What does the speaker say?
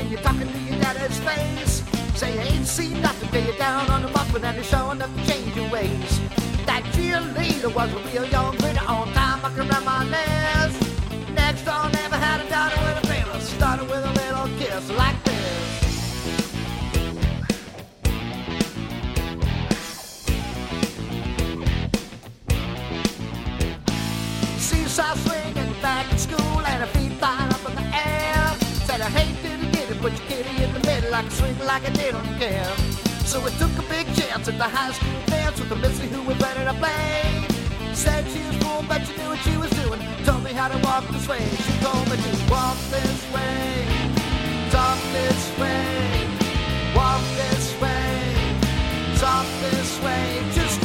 when you're talking to your daddy's face. Say you ain't seen nothing till you're down on the muffin and you're showing up to change your ways. That cheerleader was a real young critter on time, I can reminisce. Next door never had a daughter with a baby, started with a little kiss like this. Seesaw swinging back at school and her feet flying up in the air. Said I hate to get it, put your kitty in the middle like a swing like I didn't care. So we took a big chance at the high school dance with the missy who was ready to play. Said she was cool, but she knew what she was doing. Told me how to walk this way. She told me to walk this way, talk this way, walk this way, talk this way. Just